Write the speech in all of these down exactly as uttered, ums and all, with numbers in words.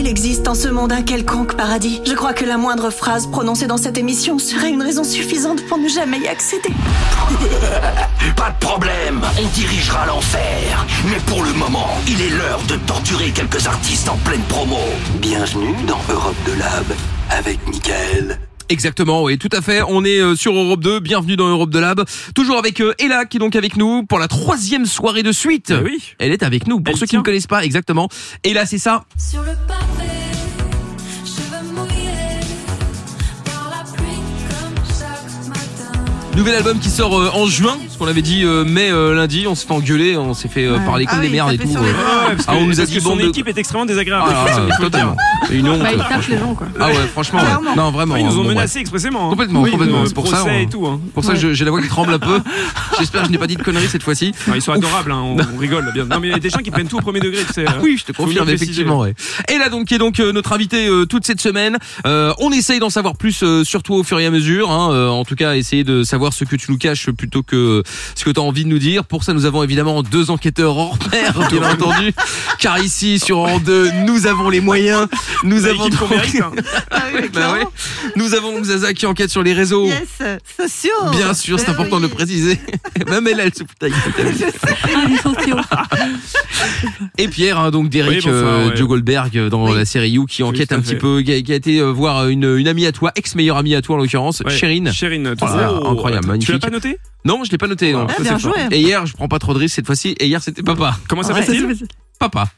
qu'il existe en ce monde un quelconque paradis, je crois que la moindre phrase prononcée dans cette émission serait une raison suffisante pour ne jamais y accéder. Pas de problème, on dirigera à l'enfer. Mais pour le moment, il est l'heure de torturer quelques artistes en pleine promo. Bienvenue dans Europe de Lab avec Mickaël. Exactement, oui, tout à fait. On est euh, sur Europe deux. Bienvenue dans Europe de Lab. Toujours avec euh, Ella qui est donc avec nous pour la troisième soirée de suite. Eh oui. Elle est avec nous. Pour Elle ceux tient. qui ne connaissent pas, exactement. Ella, c'est ça. Sur le pavé, cheveux mouillés par la pluie comme chaque matin. Nouvel album qui sort euh, en juin. Ce qu'on avait dit euh, mai euh, lundi. On s'est fait engueuler, on s'est fait euh, Ouais. parler comme Ah des oui, merdes et taper tout. sur les euh. doigts. Ouais, parce que, Ah, on nous a parce dit que son bande de- équipe est extrêmement désagréable. Ah, Il faut le dire. totalement. Une honte. Bah, ils tapent les gens, quoi. Ah ouais, franchement. Clairement. Non, vraiment. Ils nous ont Bon, menacés expressément. hein. Complètement, Oui, complètement. de C'est pour ça, procès on- et tout. hein. Pour ça, je- j'ai la voix qui tremble un peu. J'espère que je n'ai pas dit de conneries cette fois-ci. Non, ils sont adorables, hein, on, on rigole bien. Non mais il y a des gens qui prennent tout au premier degré, tu sais. Ah oui, je te Faut confirme bien préciser. effectivement. Ouais. Et là donc qui est donc euh, notre invité euh, toute cette semaine. Euh, on essaye d'en savoir plus euh, sur toi au fur et à mesure. Hein, euh, en tout cas, essayer de savoir ce que tu nous caches plutôt que ce que tu as envie de nous dire. Pour ça, nous avons évidemment deux enquêteurs hors pair, bien entendu. Car ici sur Europe deux, nous avons les moyens. Nous La avons équipe qu'on mérite, hein. Ah oui, Bah clairement. ouais. Nous avons Zaza qui enquête sur les réseaux. Yes, sociaux. Bien sûr, c'est Ben important de le oui. préciser. Même elle, elle se fout de ta gueule. Et Pierre, hein, donc d'Eric Oui, bonsoir, euh, ouais. Joe Goldberg euh, dans Oui. la série You qui enquête tout à un petit fait. peu, qui a, qui a été euh, voir une, une amie à toi, ex-meilleure amie à toi en l'occurrence, Ouais. Chérine. Chérine, tout Voilà, ça. incroyable, Tu magnifique. l'as pas noté? Non, je l'ai pas noté. Non. Ah, Ah, ça, bien c'est fort. joué. Et hier, je prends pas trop de risques cette fois-ci. Et hier, c'était papa. Comment Ouais, s'appelle-t-il? c'est- Papa.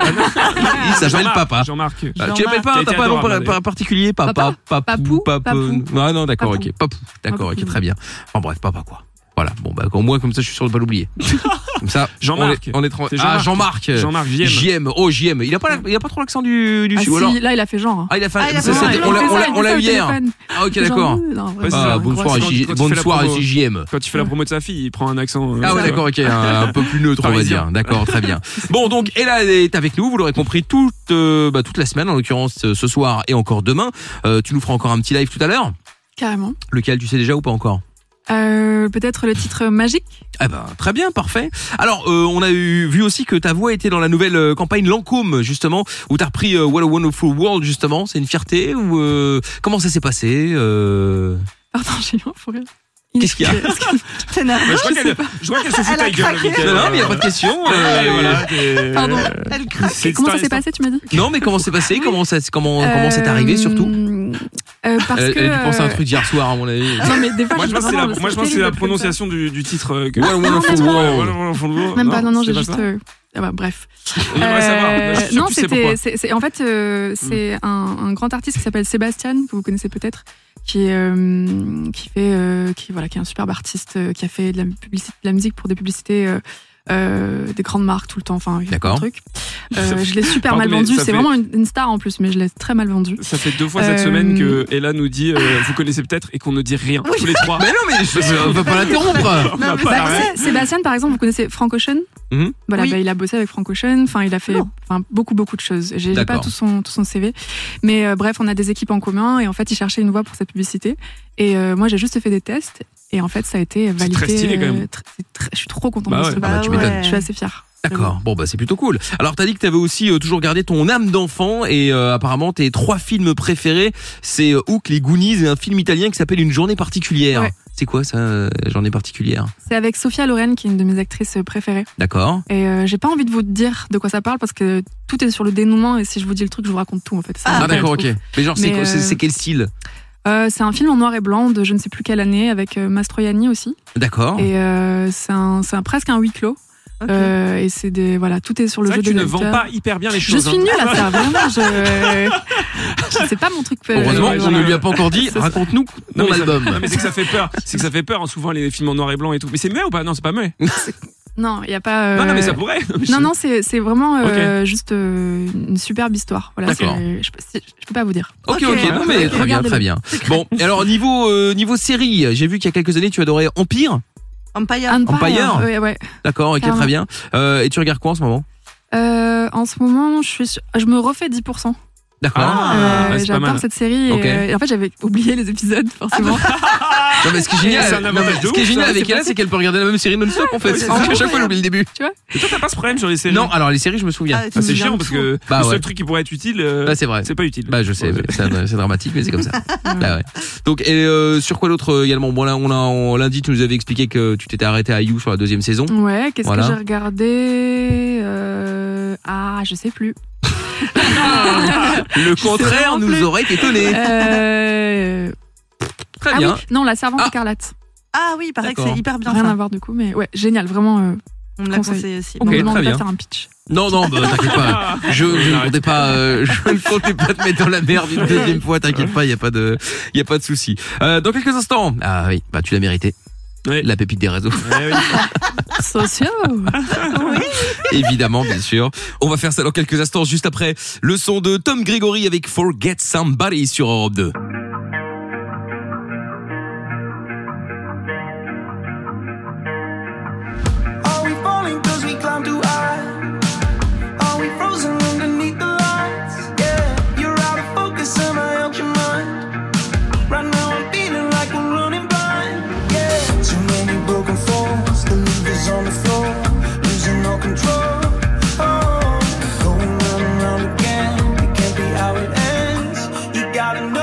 Il s'appelle Jean-Marc, papa. Jean-Marc. Ah, tu l'appelles pas, Qui a t'as été pas un nom adorable, par- par- particulier, papa, Papa papou, Papou, papou. papou. Ah non, d'accord, Papou. ok, papou. D'accord, ok, Papou. très bien. Enfin bref, papa quoi. Voilà, bon bah au moins comme ça je suis sûr de pas l'oublier. Comme ça, Jean-Marc. on est, on est tra- C'est Ah Jean-Marc. Jean-Marc. Jean-Marc, J M. J M. Oh J M. Il a pas, la- il a pas trop l'accent du du Ah sud. ou si, alors là, il a fait genre. Ah il a fait. Ah, il a ça, fait c'était- genre, on l'a il fait on ça, l'a- il on fait l'a ça eu au hier. téléphone. Ah ok Genre, d'accord. euh, non, Ouais, vraiment, c'est Ah ça. bonsoir Quand- J- quand tu fais la bonsoir promo- J M. Quand il fait la promo de sa fille, il prend un accent. euh, Ah ouais ça, d'accord ok un, un peu plus neutre on va Parisien. dire. D'accord très bien. Bon donc Ella est avec nous, vous l'aurez compris toute euh, bah, toute la semaine en l'occurrence euh, ce soir et encore demain. Euh, tu nous feras encore un petit live tout à l'heure. Carrément. Lequel tu sais déjà ou pas encore? Euh, peut-être le titre magique. Eh ben très bien, parfait. Alors euh, on a eu, vu aussi que ta voix était dans la nouvelle euh, campagne Lancôme justement, où t'as repris euh, What a Wonderful World justement. C'est une fierté ou euh, comment ça s'est passé euh... Pardon, j'ai eu un fou rire. Qu'est-ce qu'il y a? T'es nerveux. Mais je crois qu'elle je crois qu'elle se fout Elle a ta gueule. craqué. Mickaël. Non, non, mais y a pas de question. euh, Ouais, voilà, t'es- Pardon. Elle craque. C'est Comment ça histoire- s'est passé, tu m'as dit? Non, mais comment c'est passé? Comment ça, comment comment c'est arrivé surtout? Euh, euh, Parce Elle, que. elle a dû penser à un euh, truc d'hier soir à mon avis. Non, mais des fois, Moi je pense que c'est la, moi, je pense que c'est la prononciation du, du titre euh, que. What a Wonderful même pas. World. What a Wonderful World. Même pas, non, non, j'ai c'est juste. pas ça. euh, ah bah, bref. J'aimerais savoir. Euh, Je suis sûr non, que tu sais c'était. pourquoi. c'est- c'est- En fait, euh, c'est un, un grand artiste qui s'appelle Sébastien, que vous connaissez peut-être, qui est, euh, qui fait, euh, qui voilà, qui est un superbe artiste, euh, qui a fait de la publicité, de la musique pour des publicités. Euh, euh, des grandes marques tout le temps, enfin, il fait D'accord. plein de trucs. Euh, je l'ai super Pardon, mal mais vendu. ça C'est fait- vraiment une, une star en plus, mais je l'ai très mal vendu. Ça fait deux fois cette Euh, semaine que Ella nous dit euh, vous connaissez peut-être et qu'on ne dit rien tous les trois. Mais non, mais je, je- on va pas l'interrompre. On n'a Bah, pas tu l'arrêt. sais, Sébastien, par exemple, vous connaissez Frank Ocean. Mhm. Voilà, Oui. bah, il a bossé avec Frank Ocean. Enfin, il a fait Non. enfin, beaucoup, beaucoup de choses. J'ai j'ai pas D'accord. tout son, tout son C V. Mais euh, bref, on a des équipes en commun. Et en fait, il cherchait une voix pour sa publicité. Et euh, moi, j'ai juste fait des tests. Et en fait, ça a été validé. très stylé, quand même. euh, tr- c'est très- je suis trop contente Bah de ouais. ce Ah bah, truc. tu m'étonnes. Je suis assez fière. D'accord. Bon bah c'est plutôt cool. Alors t'as dit que t'avais aussi euh, toujours gardé ton âme d'enfant et euh, apparemment tes trois films préférés c'est euh, Hook, les Goonies et un film italien qui s'appelle Une journée particulière. Ouais. C'est quoi ça, euh, journée particulière? C'est avec Sophia Loren, qui est une de mes actrices préférées. D'accord. Et euh, j'ai pas envie de vous dire de quoi ça parle parce que tout est sur le dénouement. Et si je vous dis le truc, je vous raconte tout en fait. C'est Ah, un peu d'accord, le ok. truc. Mais genre c'est Mais, quoi- c'est euh, c'est quel style? Euh, c'est un film en noir et blanc de je ne sais plus quelle année avec euh, Mastroianni aussi. D'accord. Et euh, c'est un, c'est un, presque un huis clos. Ok. Euh, et c'est des voilà, tout est sur le C'est vrai jeu que tu des ne vends acteurs. pas hyper bien les Je choses. suis hein. nulle à ça, vraiment. Je, je c'est pas mon truc. euh, Heureusement, voilà. on ne lui a pas encore dit. C'est ça. Raconte-nous Non, ton mais ça- album. Non mais c'est que ça fait peur. C'est que ça fait peur hein, souvent les films en noir et blanc et tout. Mais c'est muet ou pas? Non, c'est pas muet. Non, il y a pas. euh, Non, non, mais ça pourrait. Non, non, c'est c'est vraiment euh, juste euh, une superbe histoire. Voilà, D'accord. c'est- je, peux- c'est- je peux pas vous dire. Ok, ok, Ok, non mais ok, très bien, regardez-le. très bien. Bon, et alors niveau euh, niveau série, j'ai vu qu'il y a quelques années tu adorais Empire. Empire. Empire. Ouais, ouais. D'accord, ok, Carrément. très bien. Euh, et tu regardes quoi en ce moment? Euh, en ce moment, je suis, sur- je me refais dix pour cent. D'accord. Ah, Euh, ouais, c'est pas J'adore mal. cette série. Ok. Et, euh, et en fait, j'avais oublié les épisodes, forcément. Non, mais ce qui est génial, C'est un non, mais avantage de ce qui est ouf, génial ça, avec c'est elle, c'est qu'elle peut regarder la même série non-stop en fait. Ouais, Parce qu'à c'est chaque fois, elle oublie le début. Et toi, t'as pas ce problème sur les séries? Non, alors les séries, je me souviens. Ah, tu Ah, me c'est souviens chiant de parce tout. que Bah le ouais. seul truc qui pourrait être utile, euh, Bah, c'est vrai. c'est pas utile. Bah je sais, Ouais. mais c'est c'est dramatique, mais c'est comme ça. Bah ouais. Donc et euh, sur quoi d'autre euh, également? Bon là, on a on, lundi, tu nous avais expliqué que tu t'étais arrêté à You sur la deuxième saison. Ouais, qu'est-ce Voilà. que j'ai regardé euh... Ah, je sais plus. Le contraire vraiment nous plus. aurait étonné. Euh... Très Ah bien. oui, non, La Servante Ah. écarlate. Ah oui, il paraît que D'accord. c'est hyper bien Rien ça. à voir du coup, mais ouais, génial, vraiment. Euh... On me l'a conseil. conseillé aussi. Ok, on me demande très pas bien. de faire un pitch. Non non, bah, t'inquiète pas. Je, je ne comptais pas euh, je ne comptais pas te mettre dans la merde une deuxième fois, t'inquiète pas, il y a pas de il y a pas de souci. Euh, dans quelques instants. Ah oui, bah tu l'as mérité. Ouais. La pépite des réseaux. Ouais, oui. Sociaux. Évidemment, bien sûr. On va faire ça dans quelques instants, juste après le son de Tom Gregory avec Forget Somebody sur Europe deux. Are we falling cause we climb too high? Are we frozen underneath the lights? Yeah, you're out of focus, am I out your mind? Right now I'm feeling like we're running blind. Yeah, too many broken falls, the levers on the floor, losing all control. Oh, going round and round again, it can't be how it ends. You gotta know.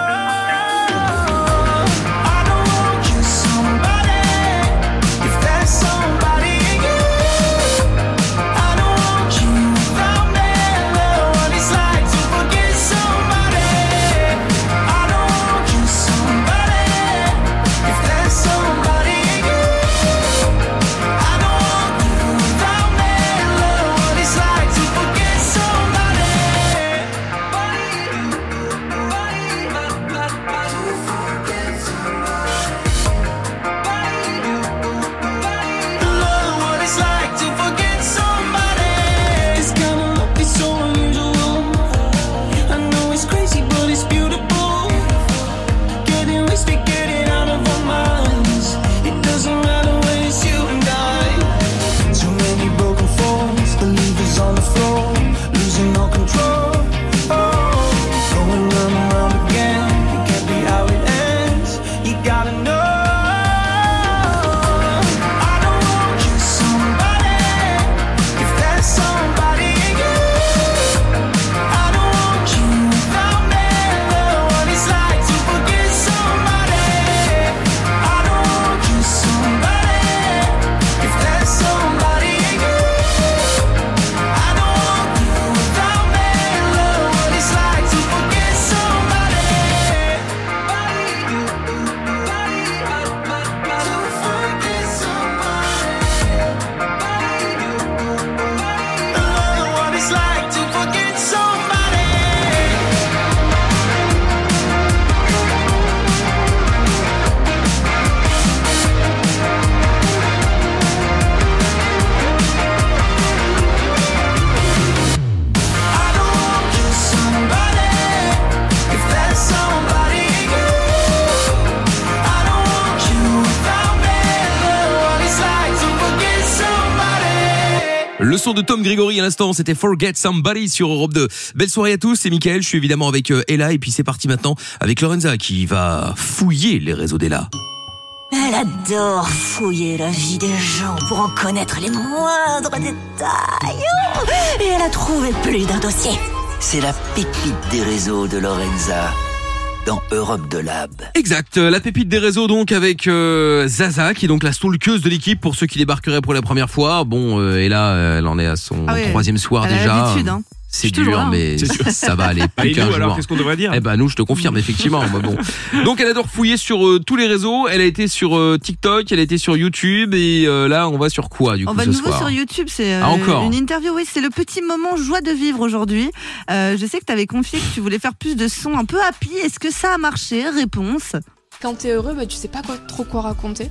Le son de Tom Gregory à l'instant, c'était Forget Somebody sur Europe deux. Belle soirée à tous, c'est Mickaël, je suis évidemment avec euh, Ella et puis c'est parti maintenant avec Lorenza qui va fouiller les réseaux d'Ella. Elle adore fouiller la vie des gens pour en connaître les moindres détails. Et elle a trouvé plus d'un dossier. C'est la pépite des réseaux de Lorenza dans Europe de Lab. Exact, la pépite des réseaux donc avec euh, Zaza qui est donc la stalkeuse de l'équipe pour ceux qui débarqueraient pour la première fois. Bon, euh, et là, euh, elle en est à son Ah ouais, troisième soir elle a déjà. l'habitude, hein. C'est Je suis toujours dur, là, mais C'est sûr. ça va aller Ah, plus et qu'un nous, alors, jour. qu'est-ce qu'on devrait dire? Eh ben nous, je te confirme effectivement. Bah, bon. Donc elle adore fouiller sur euh, tous les réseaux. Elle a été sur euh, TikTok, elle a été sur YouTube et euh, là on va sur quoi du On coup va ce de nouveau soir sur YouTube, c'est euh, Ah, encore une interview, oui, c'est le petit moment joie de vivre aujourd'hui. Euh, je sais que tu avais confié que tu voulais faire plus de sons un peu happy, est-ce que ça a marché? Réponse. Quand t'es heureux, bah, tu sais pas quoi, trop quoi raconter.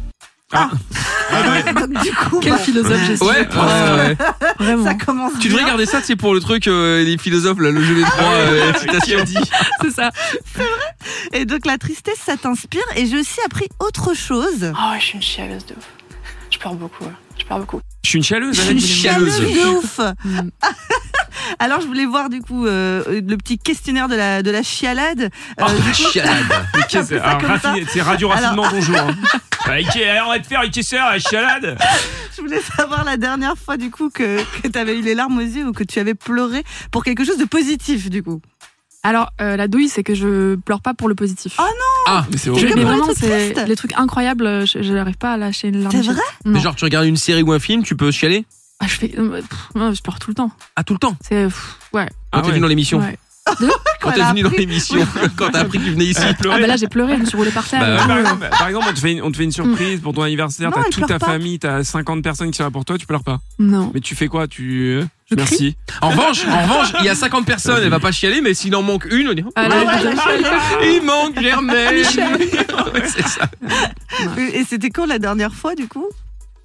Donc, du coup, Quel bah, philosophe, j'ai Ouais, ouais, ouais. Vraiment. ça commence Tu devrais bien. garder ça, c'est pour le truc euh, les philosophes là, le jeu des trois euh, citations. C'est ça. Et donc la tristesse, ça t'inspire. Et j'ai aussi appris autre chose. Oh, je suis une chialeuse de ouf. Je pleure beaucoup, ouais. Je pleure beaucoup. Je suis une chialeuse. Je suis Annette, une vous chialeuse l'aimez bien. de ouf. Mm. Alors, je voulais voir du coup euh, le petit questionnaire de la, de la chialade. Oh, Euh, du coup, chialade. Mais qu'est-ce que c'est ça Alors, comme raffiné- ça. C'est radio raffinement, Alors- bonjour. Hein. Ah, Ikea, alors, on va te faire Ikea, la chialade. je voulais savoir la dernière fois du coup que, que tu avais eu les larmes aux yeux ou que tu avais pleuré pour quelque chose de positif du coup. Alors, euh, la douille, c'est que je pleure pas pour le positif. Oh Ah, Mais c'est Je- c'est mais comme horrible. pour les vraiment, trucs c'est tristes. les trucs incroyables. Je je n'arrive pas à lâcher une larme. C'est aux yeux. vrai Non. mais genre tu regardes une série ou un film, tu peux chialer? Ah, je fais, euh, pff, non, je pleure tout le temps. Ah, tout le temps? C'est, pff, ouais. Quand Ah t'es ouais. venu dans l'émission? ouais. Quand Elle t'es a venu dans appris. l'émission? Quand t'as appris que tu venais ici? Elle pleurait. Ah bah là, j'ai pleuré, je me suis roulée par terre. Bah, et Par tout. exemple, par exemple, on te fait une, on te fait une surprise pour ton anniversaire, Non, t'as elle toute ta pleure pas. famille, t'as cinquante personnes qui sont là pour toi, tu pleures pas. Non. Mais tu fais quoi? Tu euh, Je merci. En revanche, en revanche, il y a cinquante personnes, elle va pas chialer, mais s'il en manque une, on dit, Ah, Ah là, ouais, il manque Germaine. Ouais, c'est ça. Et c'était quand la dernière fois du coup?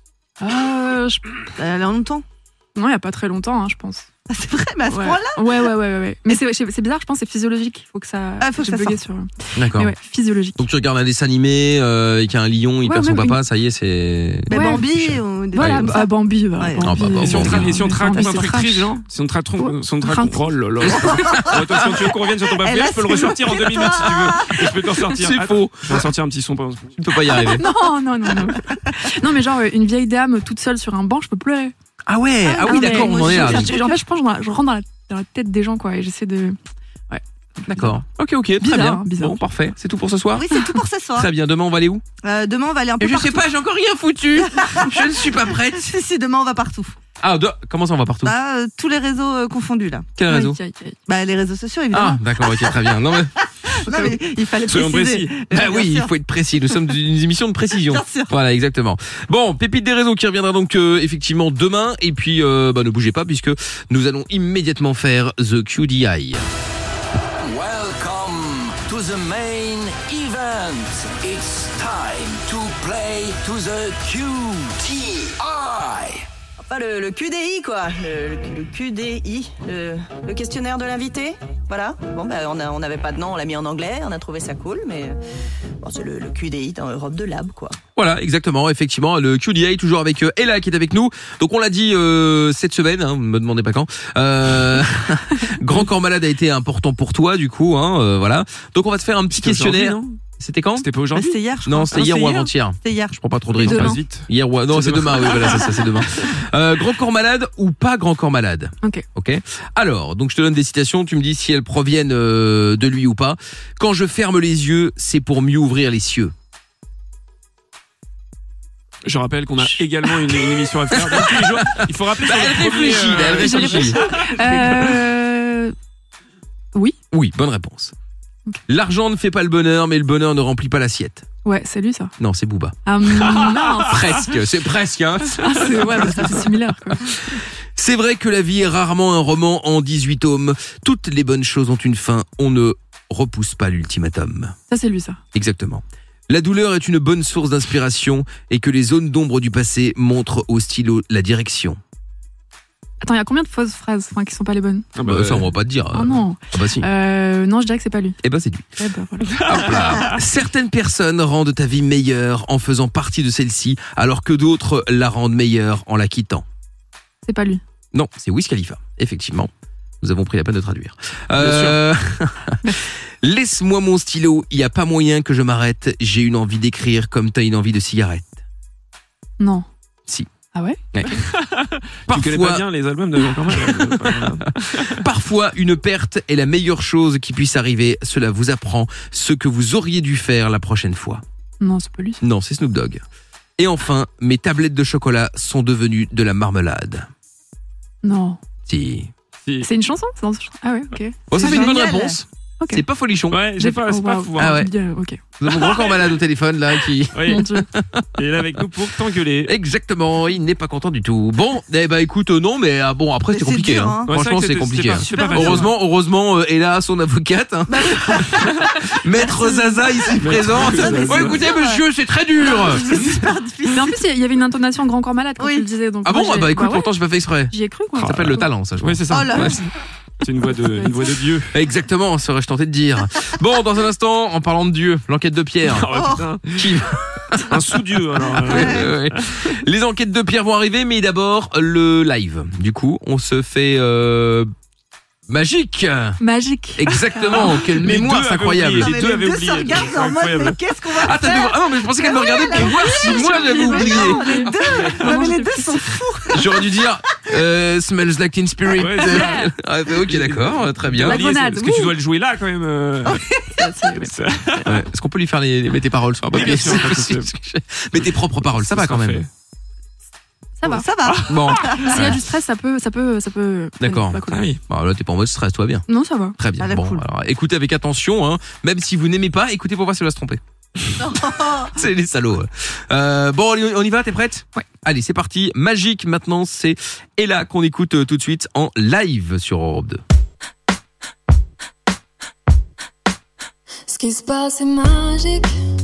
Euh, je- Il y a longtemps. Non, il y a pas très longtemps, hein, je pense. Ah, c'est vrai, mais à ce Ouais. point-là. Ouais, ouais, ouais, ouais, ouais. Mais c'est, c'est bizarre, je pense, c'est physiologique. Il faut que ça. Ah, faut que j'ai ça bugué sorte. sur. D'accord. Mais ouais, physiologique. Donc tu regardes un dessin animé euh, et qu'il y a un lion, il Ouais, perd son ouais, papa, ça y est, c'est... Mais Ouais. Bambi ou des Voilà, trucs comme ah, ça. Bambi. Bah, Ouais. Bambi, Ah, bah, bah, Et si on te, bon, ra- et si on te Bambi, raconte un c'est truc trash. triste, genre Si on te raconte, Ouais. si on te raconte, oh là là. Bon, attends, si tu veux qu'on revienne sur ton Elle bafouillage, a je peux le su ressortir en deux minutes si tu veux. Et je peux te ressortir. C'est Attends, faux. Je vais ressortir un petit son. pendant- Tu ne peux pas y arriver. Non, non, non, non. Non, mais genre, euh, une vieille dame toute seule sur un banc, je peux pleurer. Ah ouais, ah, oui, non, mais d'accord, on en est là. je- je- En fait, je pense que je rentre dans la, dans la tête des gens, quoi, et j'essaie de. Ouais. D'accord. Ok, ok, très Bizarre, bien. hein, bizarre. Bon, parfait. C'est tout pour ce soir? Oui, c'est tout pour ce soir. Très bien. Demain, on va aller où? Euh, demain, on va aller un peu Et je partout. sais pas, j'ai encore rien foutu. Je ne suis pas prête. Si, si, demain, on va partout. Ah, de... comment ça, on va partout? Bah, euh, tous les réseaux euh, confondus, là. Quel réseau? Aïe, aïe, aïe. Bah, les réseaux sociaux, Ah, évidemment. d'accord, ok, très bien. Non, mais... non, mais il fallait Soyons préciser. précis. Euh, Bah bien oui, il sûr. faut être précis. Nous sommes une émission de précision. Bien sûr. Voilà, exactement. Bon, pépite des réseaux qui reviendra donc euh, effectivement demain. Et puis, euh, bah, ne bougez pas puisque nous allons immédiatement faire The Q D I. Welcome to the main event. It's time to play to the Q T I. Enfin, le, le Q D I, quoi. Le, le- le Q D I, le, le questionnaire de l'invité. Voilà. Bon, bah, on a- on n'avait pas de nom, on l'a mis en anglais, on a trouvé ça cool, mais euh, bon, c'est le, le Q D I dans Europe de Lab, quoi. Voilà, exactement, effectivement, le Q D I toujours avec euh, Ella qui est avec nous. Donc on l'a dit euh, cette semaine, hein, me demandez pas quand. Euh, Grand Corps Malade a été important pour toi, du coup, hein, euh, voilà. Donc on va te faire un petit C'était aujourd'hui, questionnaire. non C'était quand? C'était pas Bah, aujourd'hui? c'était hier, je Non, crois. c'était Ah, hier c'est ou hier avant-hier. C'était hier. Je prends pas trop de Et risques. demain. Passe vite. Hier ou non, C'est c'est demain. Oui, voilà, c'est ça, c'est demain. Euh, grand corps malade ou pas grand corps malade. Ok. Ok. Alors, donc je te donne des citations. Tu me dis si elles proviennent euh, de lui ou pas. Quand je ferme les yeux, c'est pour mieux ouvrir les cieux. Je rappelle qu'on a également une, une émission à faire. Donc, tous les jours, il faut rappeler sur Elle le premier, réfléchit, euh, elle réfléchit. Euh... Oui. Oui, bonne réponse. L'argent ne fait pas le bonheur, mais le bonheur ne remplit pas l'assiette. Ouais, c'est lui, ça. Non, c'est Booba. Ah, mince. Presque, c'est presque. Hein. Ah, c'est, ouais, bah, c'est similaire, quoi. C'est vrai que la vie est rarement un roman en dix-huit tomes. Toutes les bonnes choses ont une fin. On ne repousse pas l'ultimatum. Ça, c'est lui, ça. Exactement. La douleur est une bonne source d'inspiration et que les zones d'ombre du passé montrent au stylo la direction. Attends, il y a combien de fausses phrases, enfin, qui sont pas les bonnes? Ah Bah, bah, ça, on va pas te dire. Oh non. Ah bah si. Euh, non, je dirais que c'est pas lui. Eh ben c'est lui. Eh ben, voilà. Hop là. Certaines personnes rendent ta vie meilleure en faisant partie de celle-ci, alors que d'autres la rendent meilleure en la quittant. C'est pas lui. Non, c'est Wiz Khalifa. Effectivement. Nous avons pris la peine de traduire. Euh... Laisse-moi mon stylo, il n'y a pas moyen que je m'arrête. J'ai une envie d'écrire comme t'as une envie de cigarette. Non. Si. Ah ouais? Ouais. Tu connais pas bien les albums de Jean Cormal? Parfois, une perte est la meilleure chose qui puisse arriver. Cela vous apprend ce que vous auriez dû faire la prochaine fois. Non, c'est pas lui. Non, c'est Snoop Dogg. Et enfin, mes tablettes de chocolat sont devenues de la marmelade. Non. Si. Si. C'est une chanson? C'est dans- Ah ouais, ok. Oh, ça C'est fait une bonne génial. réponse. Ok. C'est pas folichon. Ouais, j'ai pas, c'est oh, pas wow. fou. Ah ouais. Bien, ok. Nous avons Grand Corps Malade au téléphone là qui. Oui. Mon Dieu. Il est là avec nous pour t'engueuler. Exactement, il n'est pas content du tout. Bon, eh ben écoute, euh, non, mais ah, bon après Mais c'est c'est compliqué. dur, Hein. hein. Ouais, Franchement, c'est c'est vrai que compliqué. c'était hein. pas- c'est pas Super facile. Heureusement, heureusement, euh, Ella, son avocate, hein. Maître Zaza ici présente. Zaza. Oh, écoutez, monsieur, c'est très dur. C'est super difficile. Mais en plus, il y avait une intonation grand corps malade quand Oui. tu le disais. Donc Ah moi, bon, ah j'ai- bah écoute, ouais, pourtant j'ai pas fait exprès. j'y ai cru, quoi. Ça s'appelle le talent, ça, je crois. Oui, c'est ça. Oh là. Ouais. C'est une voix de, une voix de Dieu. Exactement, serais-je tenté de dire. Bon, dans un instant, en parlant de Dieu, l'enquête de Pierre. Oh, putain. Qui... Un sous-dieu, alors. euh, Ouais, ouais, ouais. Les enquêtes de Pierre vont arriver, mais d'abord le live. Du coup, on se fait euh, Magique. Magique. Exactement. Quelle Les mémoire, deux c'est avaient incroyable. oublié. Non, Les mais deux les avaient deux oublié. se regardent C'est en mode, incroyable. mais qu'est-ce qu'on va Ah, t'as faire deux... ah non, mais je pensais qu'elle me regardait pour voir si moi j'avais oublié. Non, les deux, non, mais les deux sont fous. J'aurais dû dire euh, Smells Like Teen Spirit. Ouais, c'est ça. Ah, bah, ok, d'accord, très bien. La Oublié, c'est- grenade, Parce que tu ouh. dois le jouer là quand même. euh. Ça, c'est- Ça- Ouais. Est-ce qu'on peut lui faire les, les mettre tes paroles sur un Oui, papier? bien sûr, pas de souci. Mais tes propres paroles, ça va Ça quand sera même. fait. Ça va. Ça va. Bon, S'il y a du stress, ça peut, ça peut, ça peut. d'accord. Pas cool. Ah oui. Bon, là, t'es pas en mode stress, toi bien. Non, ça va. Très bien. Ça a l'air Bon, cool. alors écoutez avec attention, hein. Même si vous n'aimez pas, écoutez pour voir si elle va se tromper. C'est les salauds. Euh, bon, allez, on y va, t'es prête? Ouais. Allez, c'est parti. Magique, maintenant, c'est Ella qu'on écoute euh, tout de suite en live sur Europe deux. Ce qui se passe est magique.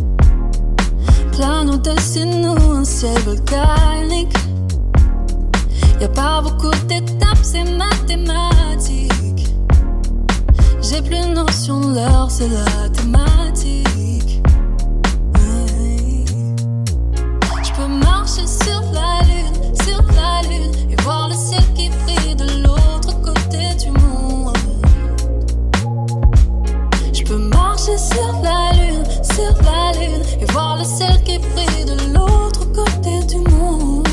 Plane au-dessus de nous un ciel volcanique. Y'a pas beaucoup d'étapes, c'est mathématique. J'ai plus notion de l'heure, c'est la thématique. Je peux marcher sur la lune, sur la lune, et voir le ciel qui brille de l'autre côté du monde. Je peux marcher sur la lune, sur la lune, et voir le ciel qui brille de l'autre côté du monde.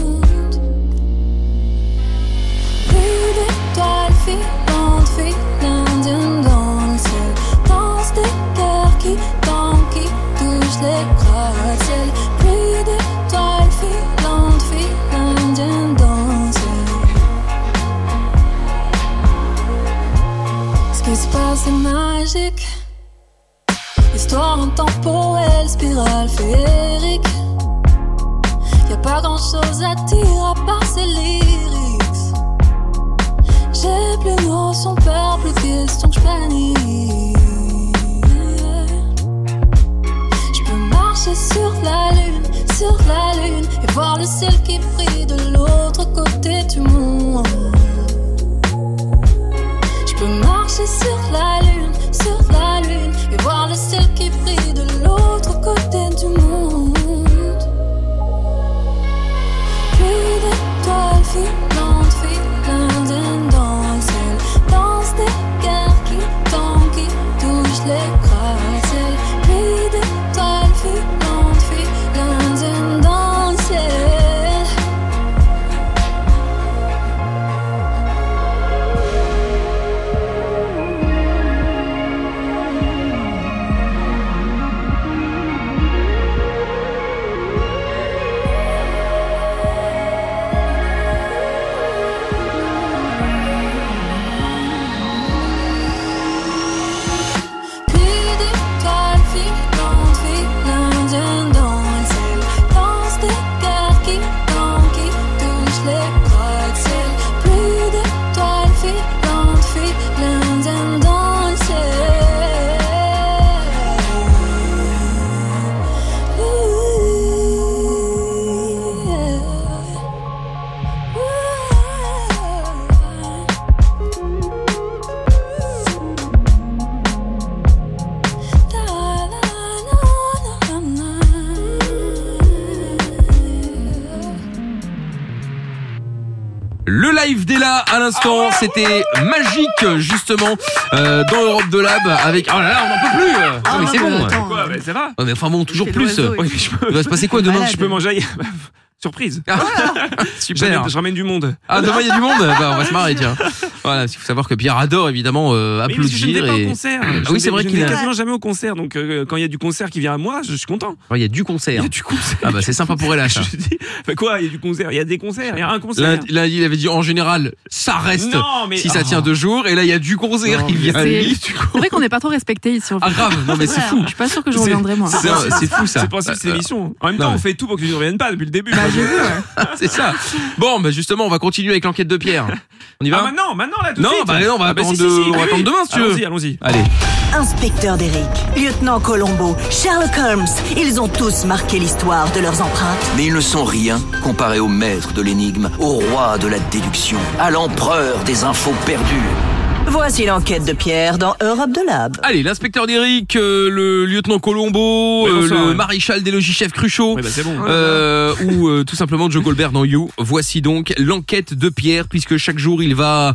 Plus d'étoiles filantes, filantes dans le ciel. Danse des cœurs qui tombent, qui touchent les gratte-ciel. Plus d'étoiles filantes, filantes dans le ciel. Ce qui se passe est magique. Histoire intemporelle, spirale féerique. Y'a pas grand chose à dire à part ces lyrics. J'ai plus notion de peur, plus question que j'panique. J'peux marcher sur la lune, sur la lune, et voir le ciel qui brille de l'autre côté du monde. J'peux marcher sur la lune, sur la lune, et voir le ciel qui brille de l'autre côté du monde. Plus d'étoiles filantes, filantes dans le ciel. Danse des cœurs qui tombent, qui touchent les gratte-ciel. Plus d'étoiles filantes, filantes dans le ciel. Plus d'étoiles filantes, filantes dans le ciel. Danse des cœurs qui tombent, qui touchent les gratte-ciel. Plus d'étoiles filantes, filantes dans le Le live d'Ella à l'instant, c'était magique justement euh, dans Europe de Lab avec. Oh là là, on n'en peut plus. euh. Ah, Non, mais c'est non, bon. mais attends. Quoi, bah, ça va. Ouais, mais enfin bon, toujours fait plus. l'oiseau, Ouais, il je peux- Il va se passer quoi demain? Malade. Je peux manger ailleurs. Surprise. Ah, Je super. ramène, je ramène du monde. Ah, demain il y a du monde. Bah, on va se marrer, tiens. Voilà, il faut savoir que Pierre adore évidemment euh, Mais parce que je ne vais applaudir pas et. au concert. Ah Je oui, ne c'est vais- vrai je ne qu'il vais a- quasiment jamais au concert. Donc euh, quand il y a du concert qui vient à moi, je suis content. Oh, il y a du concert. Il y a du concert. Ah bah c'est sympa pour Ella ça. Je dis, bah quoi, il y a du concert. Il y a des concerts. Il y a un concert. Lundi, lundi, il avait dit en général, ça reste Non, mais- si ça oh. tient deux jours. Et là, il y a du concert Non, qui mais vient. c'est- lui. C'est vrai qu'on n'est pas trop respecté ici. Ah grave, non mais c'est fou. Je suis pas sûre que je C'est- reviendrai moi. C'est c'est fou ça. C'est pour ça que c'est Euh, l'émission. En même non, temps, mais- on fait tout pour que tu ne reviennes pas depuis le début. Bah j'ai vu, ouais. C'est ça. Bon, bah justement, on va continuer avec l'enquête de Pierre. On y va? Ah maintenant, maintenant là tout de Non, suite. bah non, on va Ah, bah, attendre si, de- si, si, on va oui, attendre oui. demain, si tu veux. Allons-y, allons-y. Allez. Inspecteur Derrick, lieutenant Colombo, Sherlock Holmes, ils ont tous marqué l'histoire de leurs empreintes. Mais ils ne sont rien comparé au maître de l'énigme, au roi de la déduction, à l'empereur des infos perdues. Voici l'enquête de Pierre dans Europe de Lab. Allez, l'inspecteur d'Eric, euh, le lieutenant Colombo, Oui, euh, bonsoir, le ouais. maréchal des logis-chefs Cruchot, Ouais, bah, c'est bon. euh, ou euh, tout simplement Joe Goldberg dans You. Voici donc l'enquête de Pierre, puisque chaque jour il va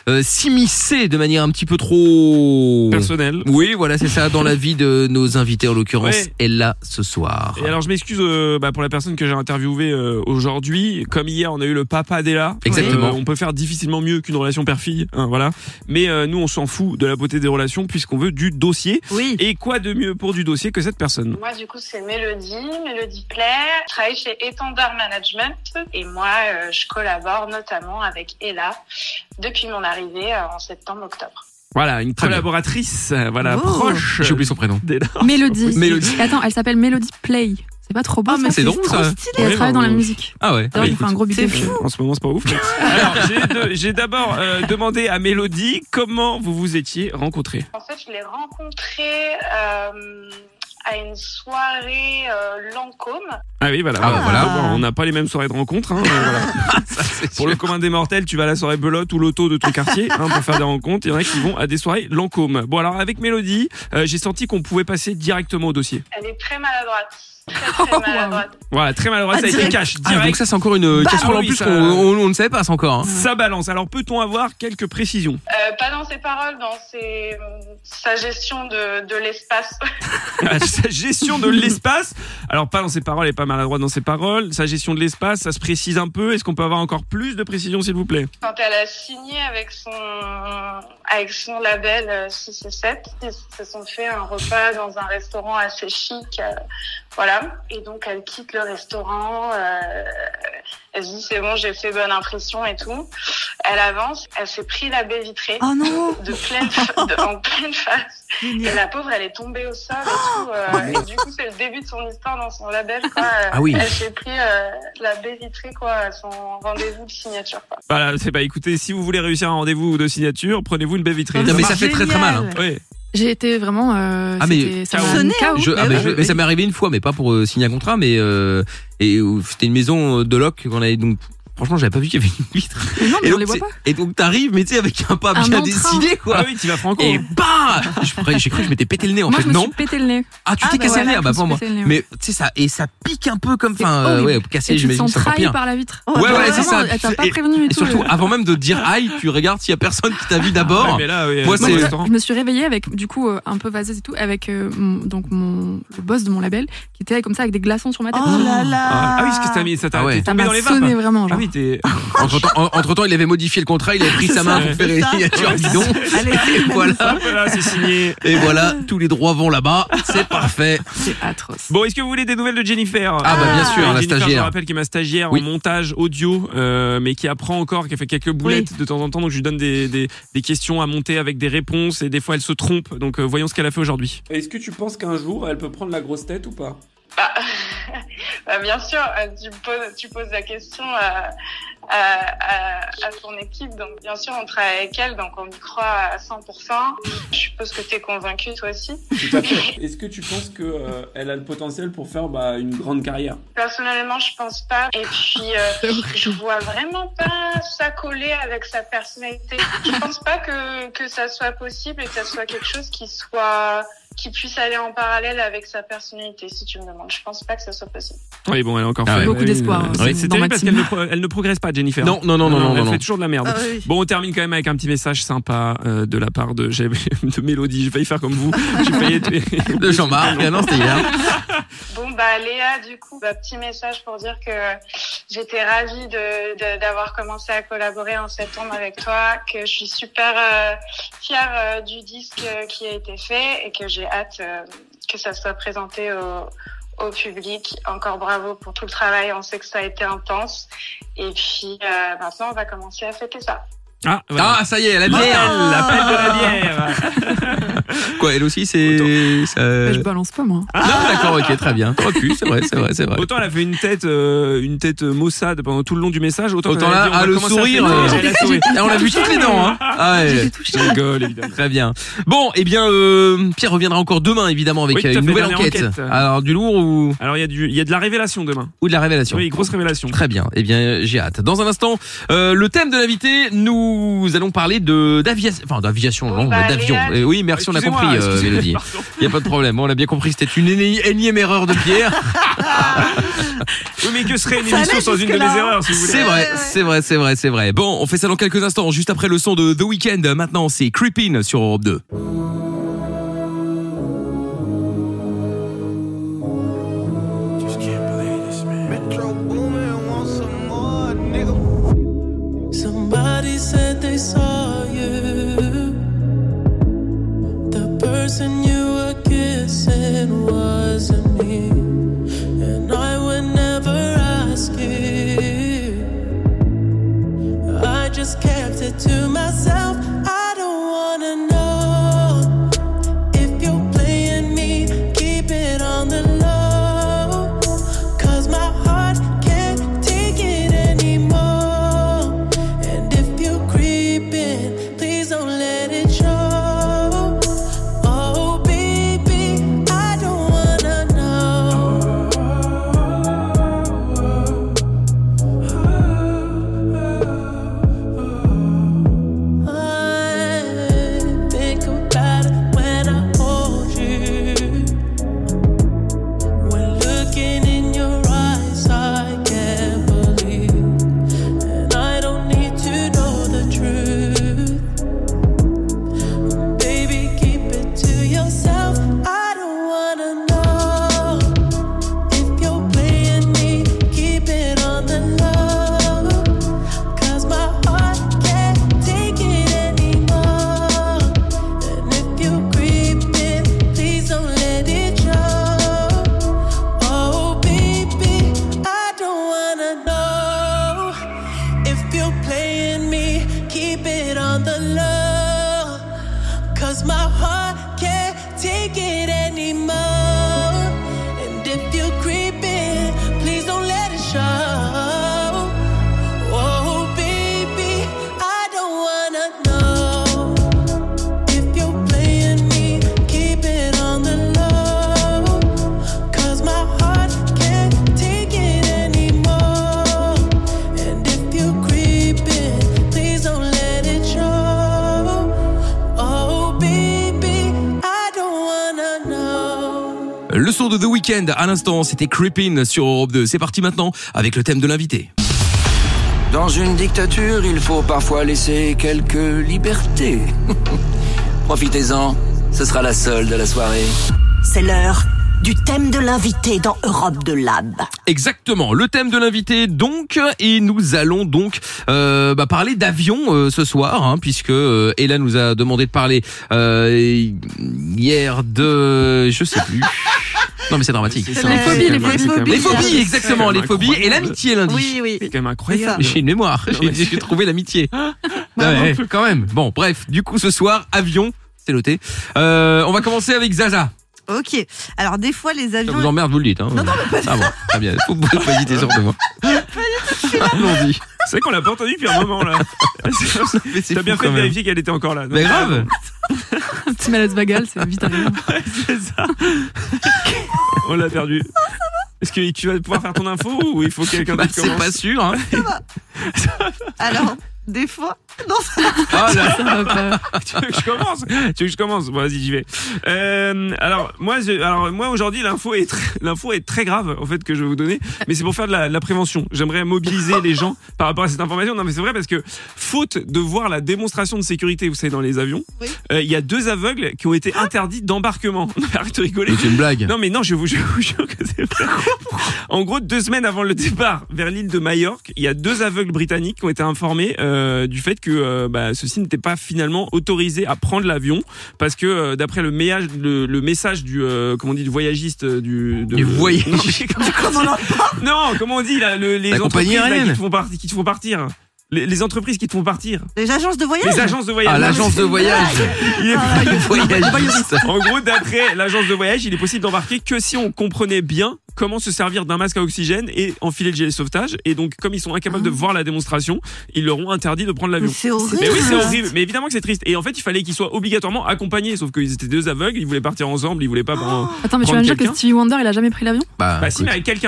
euh, s'immiscer de manière un petit peu trop personnelle. Oui, voilà, c'est ça, dans la vie de nos invités, en l'occurrence, Ouais. elle là ce soir. Et alors je m'excuse euh, bah, pour la personne que j'ai interviewée euh, aujourd'hui. Comme hier, on a eu le papa d'Ella. Exactement. Euh, on peut faire difficilement mieux qu'une relation père-fille, hein, voilà. Mais euh, nous, on s'en fout de la beauté des relations puisqu'on veut du dossier. Oui. Et quoi de mieux pour du dossier que cette personne? Moi, du coup, c'est Mélodie, Mélodie Plaire. Je travaille chez Étendard Management et moi, euh, je collabore notamment avec Ella depuis mon arrivée euh, en septembre-octobre. Voilà, une Très bien. collaboratrice, euh, voilà, Oh. proche. J'ai oublié son prénom. d'Ella. Mélodie. Mélodie. Attends, elle s'appelle Mélodie Play. C'est pas trop beau Oh, mais ça. c'est drôle, trop ça. stylé. Et elle Ouais, travaille bah, dans la euh, musique. Ah ouais. D'ailleurs, il fait un gros c'est bidon. fou. En ce moment, c'est pas ouf. Alors, j'ai, de- j'ai d'abord euh, demandé à Mélodie comment vous vous étiez rencontrés. En fait, je l'ai rencontré euh, à une soirée euh, Lancôme. Ah oui, voilà. Ah, voilà. voilà. Bon, on n'a pas les mêmes soirées de rencontres. Hein, euh, voilà. Ça, c'est Pour le commun des mortels, tu vas à la soirée belote ou l'auto de ton quartier hein, pour faire des rencontres. Il y en a qui vont à des soirées Lancôme. Bon, alors avec Mélodie, euh, j'ai senti qu'on pouvait passer directement au dossier. Elle est très maladroite. Très, très Oh, maladroite. Voilà, très malheureux, Ah, ça a été direct. cash. Ah, Direct. donc ça c'est encore une Bah, casserole ah en oui, plus ça- qu'on on, on ne savait pas ça encore. Hein. Ça balance. Alors peut-on avoir quelques précisions? Euh, pas dans ses paroles, dans ses, sa gestion de, de l'espace. Sa gestion de l'espace. Alors pas dans ses paroles et pas maladroite dans ses paroles. Sa gestion de l'espace, ça se précise un peu. Est-ce qu'on peut avoir encore plus de précisions, s'il vous plaît? Quand elle a signé avec son, avec son label euh, six et sept, ils se sont fait un repas dans un restaurant assez chic. euh, voilà. Et donc, elle quitte le restaurant. Euh, elle se dit, c'est bon, j'ai fait bonne impression et tout. Elle avance. Elle s'est pris la baie vitrée. Oh non. De pleine, fa- de- en pleine face. Et la pauvre, elle est tombée au sol et tout. euh, et du coup, c'est le début de son histoire dans son label, quoi. Ah oui. Elle s'est pris euh, la baie vitrée, quoi, à son rendez-vous de signature, quoi. Voilà, c'est pas. Écoutez, si vous voulez réussir un rendez-vous de signature, prenez-vous une baie vitrée. Non, mais ça marche. fait très très mal. Hein. Ouais. J'ai été vraiment. Euh, Ah, mais- c'était- ça K O. m'a Sonné, K O. Je, ah, Mais mais, oui. je- mais ça m'est arrivé une fois, mais pas pour euh, signer un contrat, mais euh, et euh, c'était une maison de loc qu'on avait donc. Franchement, j'avais pas vu qu'il y avait une vitre. Mais non, mais Et on donc, les voit c'est- pas. et donc t'arrives, mais tu sais, avec un pas Un bien entrain. décidé, quoi. Ah oui, tu vas franco. Et bah, Je- j'ai cru que je m'étais pété le nez en Moi, fait. je me Non. suis pété le nez. Ah, tu Ah, t'es bah cassé le voilà, nez, ah, bah je me pas moi. suis pété le nez, ouais. Mais tu sais ça, et ça pique un peu comme, C'est enfin, euh, horrible. ouais, cassé, Et tu te j'imagine que sens c'est encore trahi pire. par la vitre. Ouais, ouais, Vraiment, c'est ça. Elle t'a pas Et- prévenu et Et tout. surtout, euh. avant même de dire aïe, tu regardes s'il y a personne qui t'a vu Ouais, d'abord. mais là, oui, Moi, dans c'est- le Moi, restaurant. je me suis réveillée avec, du coup, euh, un peu vaseuse et tout, avec euh, mon, donc mon, le boss de mon label, qui était comme ça, avec des glaçons sur ma tête. Oh là là. Ah, ah oui, ce que t'as mis, ça t'a Ah ouais. t'es Ça tombé m'a dans les vapes. sonné vraiment, Ah genre. oui, t'es. Entre temps, entre temps, il avait modifié le contrat, il avait pris sa main pour faire c'est les ça. signatures Ouais, bidon. Allez, Et voilà. Voilà, c'est signé. Et voilà, tous les droits vont là-bas. C'est parfait. C'est atroce. Bon, est-ce que vous voulez des nouvelles de Jennifer? Ah, bah, bien sûr, la Jennifer, je stagiaire. me rappelle qui est ma stagiaire Oui. en montage audio, euh, mais qui apprend encore, qui a fait quelques boulettes de temps en temps. Donc je lui donne des, des, des questions à monter avec des réponses et des fois elle se trompe. Donc euh, voyons ce qu'elle a fait aujourd'hui. Est-ce que tu penses qu'un jour elle peut prendre la grosse tête ou pas? Bah, bah, bien sûr, euh, tu poses, tu poses la question à, à, à, à ton équipe. Donc, bien sûr, on travaille avec elle, donc on y croit à cent pour cent. Je suppose que tu es convaincue, toi aussi. Tout à fait. Est-ce que tu penses que euh, elle a le potentiel pour faire bah, une grande carrière? Personnellement, je pense pas. Et puis, euh, je vois vraiment pas ça coller avec sa personnalité. Je pense pas que, que ça soit possible et que ça soit quelque chose qui soit, qui puisse aller en parallèle avec sa personnalité, si tu me demandes. Je pense pas que ça soit possible. Oui, bon, elle a encore Ah fait ouais. Beaucoup d'espoir, Euh, hein, c'est c'est c'est dans terrible ma parce team. qu'elle ne, pro- elle ne progresse pas, Jennifer. Non, non, non, non, non, Elle non. fait toujours de la merde. Ah oui. Bon, on termine quand même avec un petit message sympa euh, de la part de, j'ai- de Mélodie. J'ai failli faire comme vous. J'ai failli être... De Jean-Marc, ah non, c'était hier. Bon, bah, Léa, du coup, bah, petit message pour dire que j'étais ravie de, de, d'avoir commencé à collaborer en septembre avec toi, que je suis super euh, fière euh, du disque euh, qui a été fait et que j'ai hâte euh, que ça soit présenté au, au public. Encore bravo pour tout le travail, on sait que ça a été intense. Et puis, euh, maintenant, on va commencer à fêter ça. Ah, voilà. Ah, ça y est, la L'appel, bière. l'appel de la bière. Quoi, elle aussi, c'est. ça- Bah, je balance pas, moi. Non, d'accord, ok, très bien. T'aurais pu, c'est vrai, c'est vrai, c'est vrai. Autant elle a fait une tête, euh, une tête maussade pendant tout le long du message, autant, Autant elle a là, dit, on ah, va le commencer à sourire, fêter. euh, Elle a souri. Et on a vu toutes les dents, hein. Ah ouais. Je rigole, évidemment. Très bien. Bon, eh bien, euh, Pierre reviendra encore demain, évidemment, avec Oui, tout euh, à une fait, nouvelle dernière enquête. enquête. Alors, du lourd ou, Alors il y a du, il y a de la révélation demain. ou de la révélation? Oui, grosse révélation. Très bien. Eh bien, j'ai hâte. Dans un instant, euh, le thème de l'invité, nous allons parler de d'aviation, enfin d'aviation, non, Bah, d'avion. Léa, Euh, oui, merci, on a Excusez-moi, compris, euh, excusez-moi, Mélodie. pardon. Il y a pas de problème. On a bien compris que c'était une éni- énième erreur de Pierre. Oui, mais que serait une Ça émission allait sans une de mes jusque-là. erreurs, si vous voulez. C'est vrai, c'est vrai, c'est vrai, c'est vrai. Bon, on fait ça dans quelques instants, juste après le son de The Weeknd. Maintenant, c'est Creepin' sur Europe deux. Somebody said they saw you. The person you were kissing wasn't me. And I would never ask you. I just kept it to myself. I don't wanna know if you're playing me. Keep it on the low. 'Cause my heart can't take it anymore. And if you creeping, please don't let it show. Oh baby, I don't wanna know. I think about it when I hold you. When looking in your eyes, I can't believe. And I don't need to know the truth. Baby, keep it to yourself. I don't wanna know if you're playing me. Keep it on the low. 'Cause my heart can't take it anymore. And if you creeping, please don't let it show. Oh baby, I don't wanna know if you're playing me. Keep it on the low. 'Cause my heart can't take it anymore. And if you're creeping, please don't let it show. Oh baby, I don't wanna know if you're playing me. Keep it on the low. 'Cause my heart can't take it anymore. And if you're creeping, please don't let it show. Oh baby, I don't wanna know. Le son de The Weeknd à l'instant, c'était Creepin' sur Europe deux. C'est parti maintenant avec le thème de l'invité. Dans une dictature, il faut parfois laisser quelques libertés. Profitez-en, ce sera la seule de la soirée. C'est l'heure du thème de l'invité dans Europe de Lab. Exactement, le thème de l'invité donc, et nous allons donc euh, bah, parler d'avion euh, ce soir, hein, puisque euh, Ella nous a demandé de parler euh, hier de, je sais plus. Non mais c'est dramatique. C'est les phobies, les les phobies. Les phobies, exactement, les phobies et incroyable. l'amitié lundi. Oui, oui. C'est quand même incroyable. J'ai une mémoire, Non, mais- j'ai j'ai trouvé l'amitié. Ah Bravo. ouais, quand même. Bon, bref, du coup ce soir, avion, c'est noté. Euh, on va commencer avec Zaza. Ok. Alors des fois les Ça avions. vous emmerde, vous le dites. Hein. Non, non, mais pas Ah bon, très bien. Faut pas hésiter sur de moi. Allons-y. C'est vrai qu'on l'a pas entendu depuis un moment là. Mais c'est T'as bien fou, fait quand de même. vérifier qu'elle était encore là. Mais grave. Un petit malaise vagal, c'est vite arrivé. C'est ça. On l'a perdu. Est-ce que tu vas pouvoir faire ton info ou il faut que quelqu'un Bah, d'autre c'est commence? pas sûr. Hein. Alors des fois. Non, ça- Ah là. Ça va pas. Tu veux que je commence? Tu veux que je commence? Bon, vas-y, j'y vais. Euh, alors, moi, je, alors, moi, aujourd'hui, l'info est, tr- l'info est très grave, en fait, que je vais vous donner. Mais c'est pour faire de la, de la prévention. J'aimerais mobiliser les gens par rapport à cette information. Non, mais c'est vrai parce que, faute de voir la démonstration de sécurité, vous savez, dans les avions, il Oui. euh, y a deux aveugles qui ont été interdits d'embarquement. Arrête de rigoler. C'est une blague. Non mais non, je vous, je vous jure que c'est vrai. En gros, deux semaines avant le départ vers l'île de Majorque, il y a deux aveugles britanniques qui ont été informés euh, du fait que euh, bah, ceux-ci n'étaient pas finalement autorisés à prendre l'avion parce que euh, d'après le, méage- le, le message du euh, comment on dit du voyagiste euh, du de, Du voyagiste. Non, mais comment, non, comment on dit là le, les La compagnie entreprises là, qui aérienne. te font partir, qui te font partir. Les, les entreprises qui te font partir. Les agences de voyage. Les agences de voyage. Ah, l'agence de voyage. Il est Ah, Le voyagiste. En gros, d'après l'agence de voyage, il est possible d'embarquer que si on comprenait bien comment se servir d'un masque à oxygène et enfiler le gilet de sauvetage. Et donc, comme ils sont incapables de voir la démonstration, ils leur ont interdit de prendre l'avion. Mais c'est horrible. Mais oui, c'est horrible. Mais évidemment que c'est triste. Et en fait, il fallait qu'ils soient obligatoirement accompagnés. Sauf qu'ils étaient deux aveugles, ils voulaient partir ensemble, ils voulaient pas. ben, Attends, mais tu prendre vas me dire que quelqu'un. Stevie Wonder, il a jamais pris l'avion? Bah, Bah si, écoute. mais avec quelqu'un.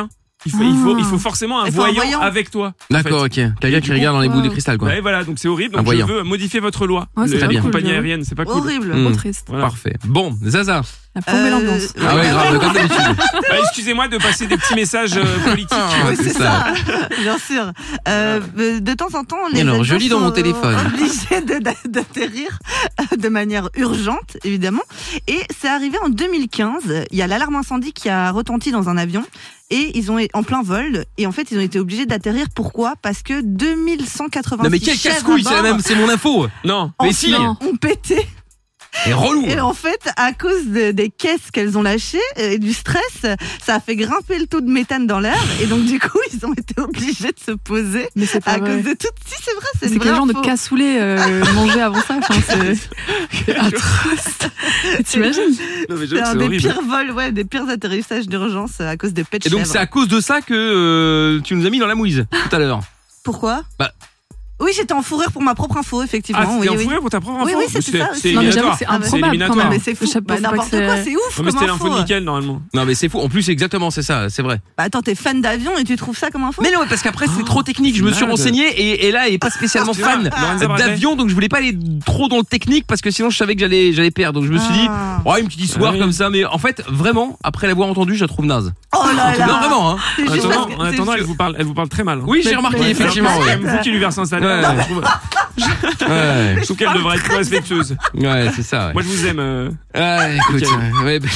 Il faut, il faut, il faut forcément un Il faut un voyant, voyant. avec toi. en D'accord, fait. ok. Quelqu'un qui regarde dans les boules de cristal, quoi. Ouais, voilà, donc c'est horrible. Un Donc je voyant. veux modifier votre loi. Ouais, c'est Le- très la bien. compagnie Cool, aérienne, c'est pas cool. Horrible. Trop Hmm. triste. Voilà. Parfait. Bon, Zaza. La plombé Euh, l'ambiance. Ah ouais, grave, comme d'habitude. Bah, excusez-moi de passer des petits messages euh, politiques. Ah, Oui, c'est c'est ça. ça, bien sûr. Euh, de temps en temps, les Alors, avions je lis dans sont mon téléphone. obligés de- de- d'atterrir euh, de manière urgente, évidemment. Et c'est arrivé en deux mille quinze. Il y a l'alarme incendie qui a retenti dans un avion. Et ils ont en plein vol. Et en fait, ils ont été obligés d'atterrir. Pourquoi ? Parce que deux mille cent quatre-vingt-six Non, mais quel chèvres casse-couille, à c'est la bord même, c'est mon info. Non. Mais en- si. non. ont pété. Et relou. Et en fait, à cause de- des caisses qu'elles ont lâchées et du stress, ça a fait grimper le taux de méthane dans l'air. Et donc, du coup, ils ont été obligés de se poser Mais c'est pas à vrai. cause de tout. Si, c'est vrai, c'est C'est une quel vraie genre de info. cassoulet euh, manger avant ça enfin, c'est... c'est atroce. T'imagines ? Non, mais C'est j'avoue que un c'est des horrible. pires vols, ouais, des pires atterrissages d'urgence à cause des pets de Et donc, chèvre. c'est à cause de ça que euh, tu nous as mis dans la mouise tout à l'heure. Pourquoi Bah. Oui, j'étais en fourrure pour ma propre info, effectivement. Ah, c'était oui, en oui. fourrure pour ta propre info. Oui, oui, c'était ça aussi. C'est Non, mais j'avoue, éliminatoire. c'est Ah, mais improbable quand éliminatoire. même. Mais c'est fou, Le chapeau, bah, faut pas n'importe que c'est- quoi, c'est ouf Non, mais comme c'était l'info info. nickel normalement. Non, mais c'est fou. En plus, c'est exactement, c'est ça, c'est vrai. Bah attends, t'es fan d'avion et tu trouves ça comme info? Mais non, parce qu'après, c'est trop technique. Je me suis malade. renseigné et, et là, elle est pas spécialement Tu vois, fan Lorenza Bradley. d'avion, donc je voulais pas aller trop dans le technique parce que sinon, je savais que j'allais, j'allais perdre. Donc je me suis dit, Ah. oh, une petite histoire Ah oui. comme ça. Mais en fait, vraiment, après l'avoir entendu, je la trouve naze. Oh là là. Non, vraiment, hein. C'est En juste attendant, parce que- en attendant, c'est elle vous parle, elle vous parle très mal. hein. Oui, j'ai remarqué, mais- effectivement. C'est Ouais. quand même vous qui lui verse un salaire. Ouais. Je trouve- Ouais, Je trouve qu'elle devrait être plus respectueuse. ouais, c'est ça. Ouais. Moi, je vous aime. euh. Ouais, écoute, Ok. euh, ouais, bah-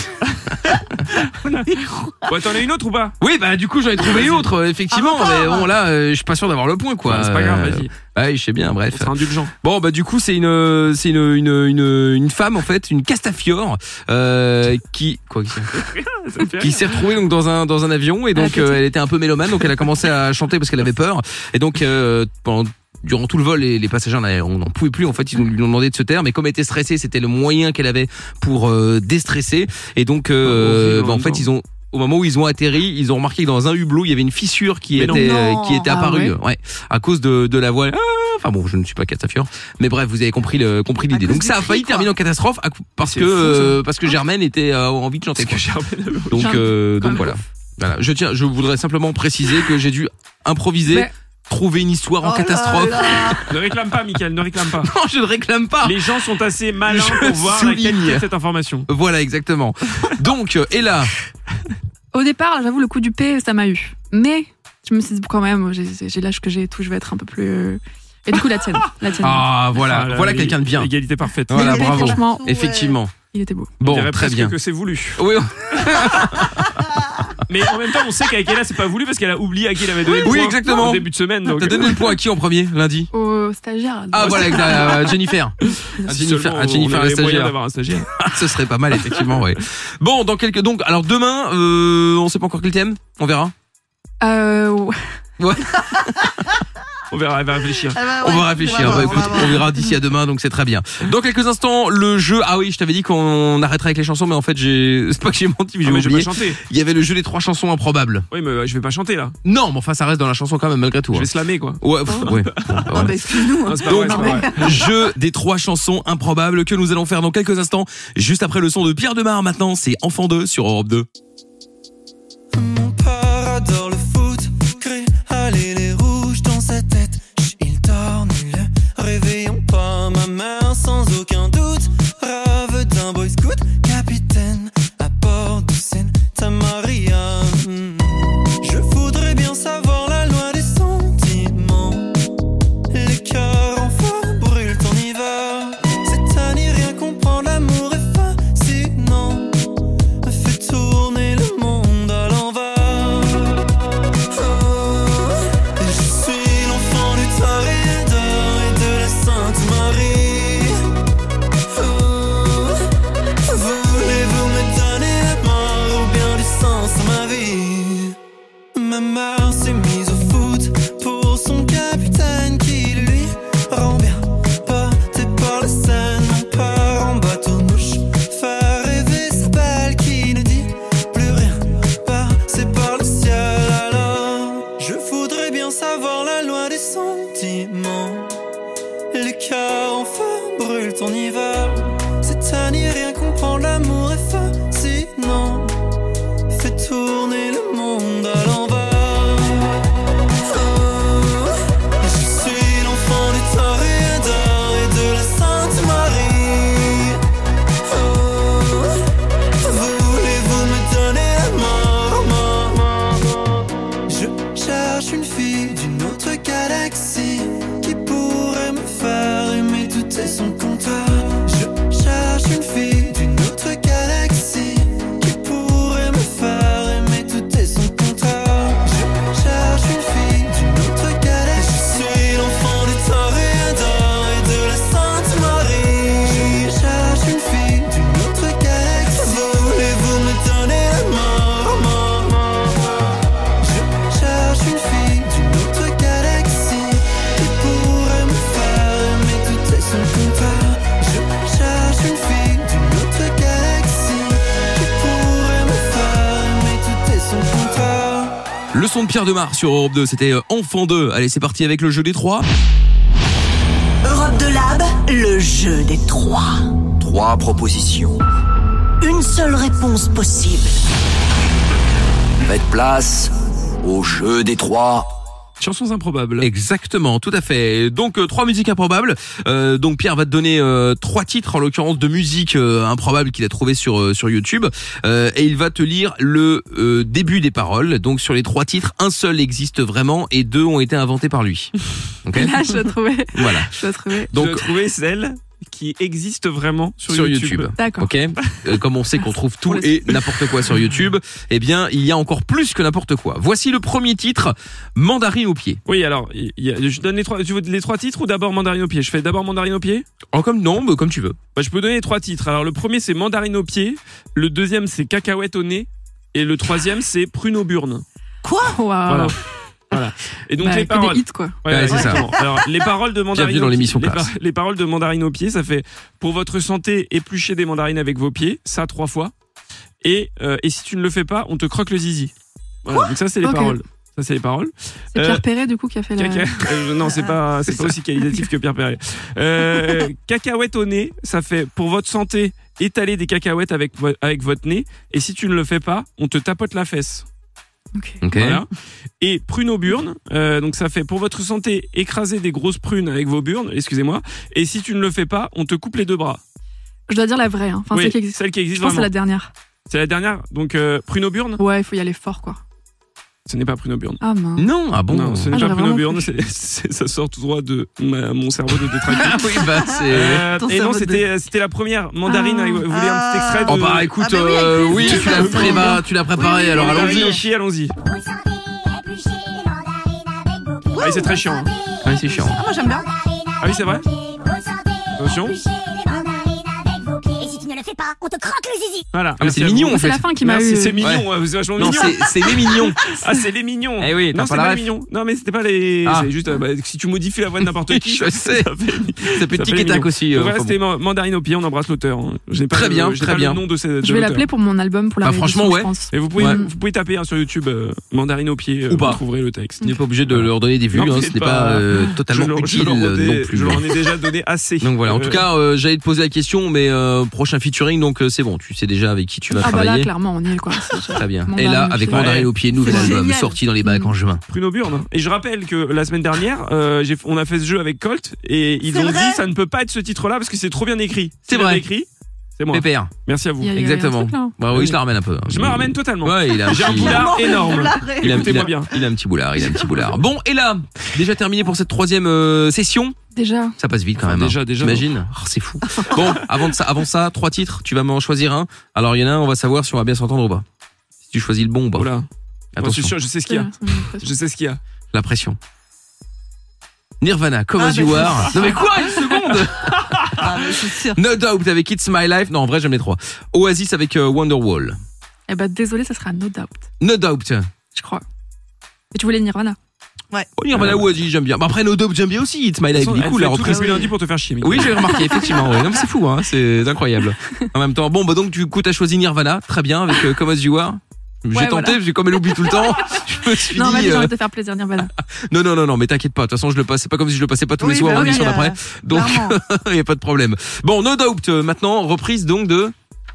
Bon, t'en as une autre ou pas? oui, bah du coup, j'en ai trouvé une autre, euh, effectivement. Ah, mais encore bon, là, euh, je suis pas sûr d'avoir le point, quoi. Ouais, c'est pas grave, Euh, vas-y. Ouais, je sais bien, bref. On sera indulgent. Bon, bah du coup, c'est une, c'est une, une, une, une femme en fait, une Castafiore, euh, qui, quoi, qui, Ça me fait qui rire. s'est retrouvée donc dans un, dans un avion et donc Ah, euh, elle était un peu mélomane, donc elle a commencé à chanter parce qu'elle avait peur et donc euh, pendant Durant tout le vol, les, les passagers, on n'en pouvait plus. En fait, ils lui ont demandé de se taire, mais comme elle était stressée, c'était le moyen qu'elle avait pour euh, déstresser. Et donc, euh, horrible, bah, en en fait, même ils ont au moment où ils ont atterri, ils ont remarqué que dans un hublot, il y avait une fissure qui Mais non. était euh, Non. qui était Ah apparue, ouais. ouais, à cause de de la voile. Ah, enfin bon, je ne suis pas Castafiore, mais bref, vous avez compris le compris l'idée. cause Donc du ça a cri, failli quoi. terminer en catastrophe à cou- parce C'est que fou, ça. euh, parce que Germaine était euh, envie de chanter. Parce que quoi. Germaine avait- Donc Germaine, euh, quand donc même. voilà. Voilà, je tiens, je voudrais simplement préciser que j'ai dû improviser, Mais- trouver une histoire en Oh là catastrophe. là. Ne réclame pas, Mickaël, ne réclame pas. Non, je ne réclame pas. Les gens sont assez malins Je pour voir la souligne. qualité de cette information. Voilà, exactement. Donc, euh, et là, Au départ, j'avoue, le coup du P, ça m'a eu. Mais je me suis dit, quand même, j'ai j'ai l'âge que j'ai et tout, je vais être un peu plus. euh, Et du coup, la tienne. La tienne. ah voilà, Ah là, voilà l'ég- quelqu'un de bien. Égalité parfaite. Voilà, Mais bravo. franchement, Ouais. Effectivement. il était beau. On Bon, dirait très presque bien. que c'est voulu. Oui, Mais en même temps, on sait qu'avec Ella, c'est pas voulu parce qu'elle a oublié à qui elle avait donné le Oui, point exactement. au début de semaine. Donc... t'as donné le point à qui en premier, lundi? Au stagiaire. Ah voilà, exact, euh, Jennifer. Si À seulement Jennifer, à on Jennifer avait la les moyens stagiaire. d'avoir un stagiaire. Ah, ce serait pas mal, effectivement, ouais. Bon, dans quelques, donc, alors demain, euh, on sait pas encore quel thème, on verra. Euh, ouais. Ouais. On verra, elle va réfléchir. Ah bah On ouais, va réfléchir. voir, Bah, on va écoute, voir. on verra d'ici à demain, donc c'est très bien. Dans quelques instants, le jeu. Ah oui, je t'avais dit qu'on arrêterait avec les chansons, mais en fait, j'ai. C'est pas que j'ai menti, mais Ah, j'ai mais je vais oublié. pas chanter. Il y avait le jeu des trois chansons improbables. Oui, mais euh, je vais pas chanter là. Non, mais enfin, ça reste dans la chanson quand même, malgré tout. Je hein. vais slammer quoi. Ouais, pff, ouais. Bon, bah, Ah voilà. bah excuse-nous. hein. Non, c'est pas Donc, vrai, c'est pas vrai. jeu des trois chansons improbables que nous allons faire dans quelques instants, juste après le son de Pierre Demar. Maintenant, c'est Enfant deux sur Europe deux. Mon père adore le foot, gris, allez les rouges dans sa tête. Chut, il dort, ne le réveillons pas. Ma mère sans aucun doute, rêve d'un boy scout, capitaine à bord de Santa Maria. Hmm. Je voudrais bien savoir la loi des sentiments. Les cœurs en feu brûlent en hiver. C'est à n'y rien comprendre, l'amour est fascinant. Fait tourner le monde à l'envers. Oh, je suis l'enfant du Toréador et de la Sainte Marie. Oh, voulez-vous me donner la mort ou bien du sens à ma vie? Ma mère s'est mise au foot pour son capitaine qui lui rend bien. Porté par la Seine, mon père en bateau-mouche, faire rêver sa belle qui ne dit plus rien. Passé par le ciel alors, je voudrais bien savoir la loi des sentiments. Les cœurs en feu brûlent en hiver. C'est à n'y rien comprendre, l'amour est fascinant. Fait tourner le monde à l'envers. Le son de Pierre Demar sur Europe deux, c'était euh, Enfant deux. Allez, c'est parti avec le jeu des trois. Europe de Lab, le jeu des trois. Trois propositions. Une seule réponse possible. Faites place au jeu des trois. Chansons improbables. Exactement, tout à fait. Donc euh, trois musiques improbables. Euh, donc Pierre va te donner euh, trois titres en l'occurrence de musique euh, improbable qu'il a trouvé sur euh, sur YouTube euh, et il va te lire le euh, début des paroles. Donc sur les trois titres, un seul existe vraiment et deux ont été inventés par lui. Okay. Là, je dois trouver. Voilà. Je dois trouver. Donc je dois trouver celle qui existe vraiment sur, sur YouTube. YouTube. D'accord. Ok. Euh, comme on sait qu'on trouve tout et n'importe quoi sur YouTube, eh bien, il y a encore plus que n'importe quoi. Voici le premier titre, Mandarine au pied. Oui, alors, il y a, je donne les trois. Tu veux les trois titres ou d'abord Mandarine au pied? Je fais d'abord Mandarine au pied. Oh, comme non, mais comme tu veux. Bah, je peux donner les trois titres. Alors, le premier c'est Mandarine au pied, le deuxième c'est Cacahuète au nez, et le troisième c'est Prune au burn. Quoi? Waouh. Voilà. Voilà. Et donc bah, les paroles. Des hits, quoi. Ouais, ouais, c'est ça. Alors les paroles de Mandarine. Bienvenue dans l'émission les, Classe. par- les paroles de Mandarine au pied, ça fait pour votre santé, épluchez des mandarines avec vos pieds, ça trois fois. Et euh, et si tu ne le fais pas, on te croque le zizi. Voilà. Donc ça c'est les Ok. paroles. Ça c'est les paroles. C'est Euh, Pierre Perret, du coup, qui a fait la. Caca... euh, non, c'est pas, c'est pas aussi qualitatif que Pierre Perret. Euh, cacahuète au nez, ça fait pour votre santé, étaler des cacahuètes avec vo- avec votre nez. Et si tu ne le fais pas, on te tapote la fesse. Ok. Ok. Voilà. Et prune aux burnes, euh, donc ça fait pour votre santé, écraser des grosses prunes avec vos burnes, excusez-moi. Et si tu ne le fais pas, on te coupe les deux bras. Je dois dire la vraie, hein. Enfin, Oui, celle qui existe. celle qui existe Je pense que c'est vraiment. la dernière. C'est la dernière, donc euh, prune aux burnes. Ouais, il faut y aller fort, quoi. Ce n'est pas prune aux burnes. Ah mince. Non, ah bon. Non, ce n'est Ah, pas j'aurais prune aux vraiment burnes, c'est- c'est- ça sort tout droit de ma- mon cerveau de détraqué. Ah oui, bah c'est. Euh, Ton et non, cerveau de- c'était c'était la première mandarine. Ah. avec- Vous voulez un petit extrait de Oh bah écoute, Ah bah oui, avec euh, oui, plaisir. tu l'as préparé, tu l'as préparé, alors Mandarine allons-y. au pied, allons-y. Ah oui, c'est très chiant. hein. Ah oui, c'est chiant. Ah, moi j'aime bien. Ah oui, c'est vrai. Attention. Et si tu ne le fais pas, on te croque le zizi. Voilà. Ah, mais Merci c'est à vous. mignon en C'est fait. la fin qui m'a Merci, eu. c'est mignon, ouais, c'est vachement Non, mignon. c'est c'est les mignons. Ah, c'est les mignons. Eh oui, t'as non, pas c'est la pas ref. les mignons. Non, mais c'était pas les. Ah. C'est juste, euh, bah, si tu modifies la voix de n'importe qui. Je ça- sais. Ça fait, Ça peut ça tic fait et tac mignon. aussi. Donc euh, voilà, enfin c'était bon. Ma- Mandarine au pied, on embrasse l'auteur. hein. Je n'ai pas Très le- bien, j'ai très pas bien. le nom de, ce, de Je vais l'auteur. l'appeler pour mon album, pour la Bah, réédition, franchement, je ouais. pense. Et vous pouvez, Ouais. vous pouvez taper hein, sur YouTube euh, Mandarine au pied, euh, Ou pas. vous trouverez le texte. On n'est pas obligé de leur donner des vues, Non, hein, c'est ce n'est pas- pas euh, totalement je leur, je utile leur en euh, ai- non plus. je leur en ai déjà donné assez. Donc voilà, en tout Euh, cas, euh, j'allais te poser la question, mais euh, prochain featuring, donc euh, c'est bon, tu sais déjà avec qui tu vas Ah bah là, travailler. clairement, on y est, quoi. C'est- Très bien. Mandarine Et là, au avec pied. Mandarine au pied, nouvel C'est album génial. sorti dans les bacs en juin. Prune au burn. Et je rappelle que la semaine dernière, euh, j'ai- on a fait ce jeu avec Colt et ils C'est ont vrai dit ça ne peut pas être ce titre-là parce que c'est trop bien écrit. C'est Qui vrai. l'avait écrit, c'est moi. Pépère, Merci à vous. Il y a- il y a- exactement. un truc, là. Bah oui, je la ramène un peu. Je me ramène totalement. Ouais, il a un J'ai un petit- boulard énorme. Boulard. Il a, il, Écoutez-moi a, bien. il a un petit boulard, il a un petit boulard. Bon, et là, déjà terminé pour cette troisième euh, session. Déjà. Ça passe vite quand Enfin, même. déjà, hein. déjà. T'imagines Oh, c'est fou. Bon, avant de ça, avant ça, trois titres. Tu vas m'en choisir un. Alors il y en a un, on va savoir si on va bien s'entendre ou pas. Si tu choisis le bon ou pas. Oula. Moi, je Attention, suis sûr, je sais ce qu'il y a. Ça me fait Je sais ce qu'il y a. la pression. Nirvana, Come Ah, As You bah, Are. Non mais quoi, une seconde. Ah, mais c'est sûr. No Doubt avec It's My Life. Non, en vrai, j'aime les trois. Oasis avec euh, Wonderwall. Eh bah, désolé, ça sera No Doubt, No Doubt. je crois. Et tu voulais Nirvana? Oh, Nirvana, Oasis, j'aime bien. Bah, après No Doubt, j'aime bien aussi. It's My Life, il est cool, la reprise. Tous les lundis pour te faire chier. Mika. Oui, j'ai remarqué, effectivement. Ouais. Non, mais c'est fou, hein. C'est incroyable. En même temps, bon, bah donc, du coup, t'as choisi Nirvana. Très bien, avec euh, Come As You Are. J'ai Ouais, tenté, voilà. parce que comme elle oublie tout le temps, je me suis Non, dit. vas-y, j'ai euh, envie de te faire plaisir, Nirvana. Non, non, non, non, mais t'inquiète pas. De toute façon, je le passe. C'est pas comme si je le passais pas tous les Oui, soirs bah en oui, émission euh, d'après. Donc, clairement. il y a pas de problème. Bon, No Doubt, euh, maintenant, reprise donc de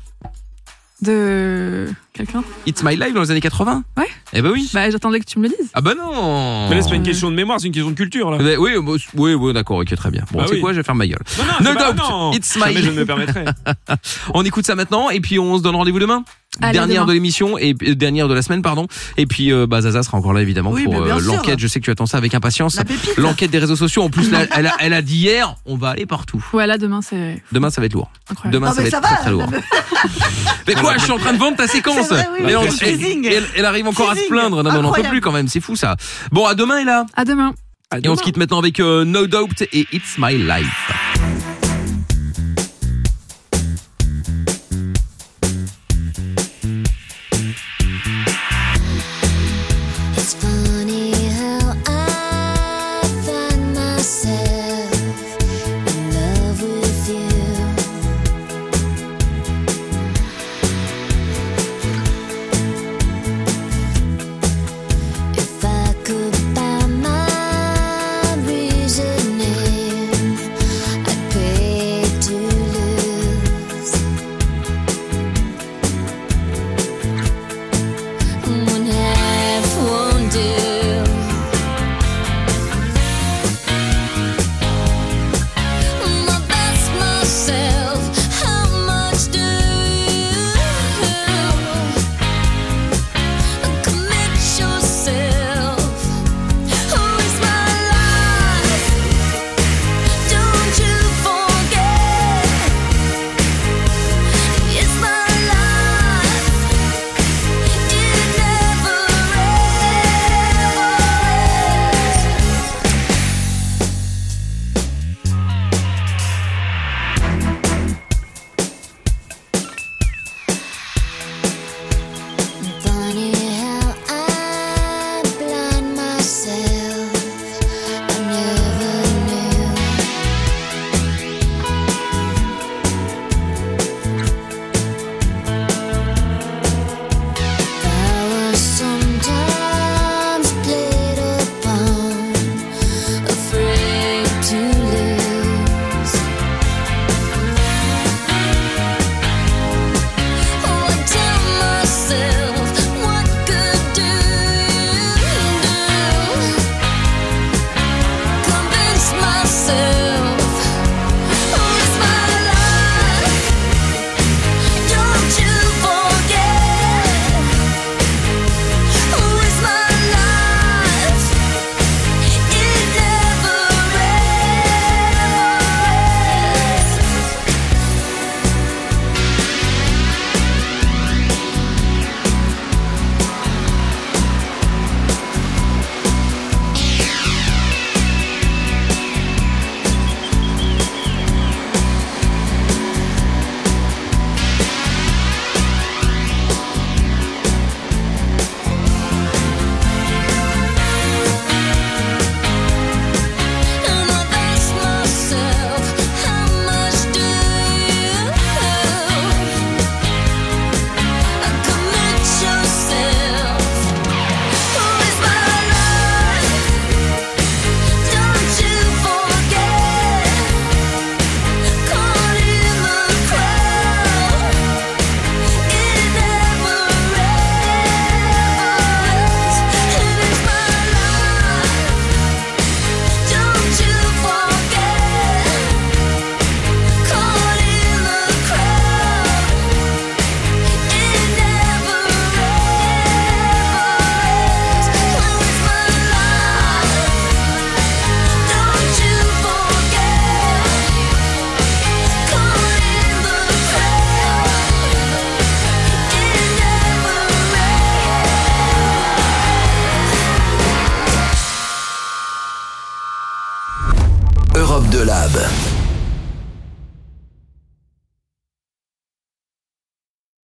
De. Quelqu'un? It's My Life dans les années quatre-vingts. Ouais. Eh ben oui. Bah, j'attendais que tu me le dises. Ah bah non. Mais là, c'est pas une question de mémoire, c'est une question de culture, là. Eh ben, oui, bah, oui, oui, d'accord, ok, très bien. Bon, Bah tu sais oui. quoi, je vais faire ma gueule. Non, non, No c'est pas- Doubt, non. It's Jamais My je ne me permettrai. On écoute ça maintenant et puis on se donne rendez-vous demain. Allez, dernière demain. de l'émission et euh, dernière de la semaine, pardon. Et puis euh, bah Zaza sera encore là évidemment Oui, pour mais bien euh, sûr. l'enquête. Je sais que tu attends ça avec impatience. La pépite. L'enquête des réseaux sociaux. En plus, là, elle, a, elle a dit hier, on va aller partout. Ouais, là, demain, c'est Demain, ça va être lourd. incroyable. Demain, Non, ça va mais être ça très va. très lourd. Mais quoi, je suis en train de vendre ta séquence. C'est vrai, oui, Et oui, on- oui, et- teasing. et elle, elle arrive encore à se Teasing. plaindre. Non, mais on n'en peut Incroyable. plus quand même. C'est fou ça. Bon, à demain, et là. À demain. À Et on demain. se quitte maintenant avec euh, No Doubt et It's My Life.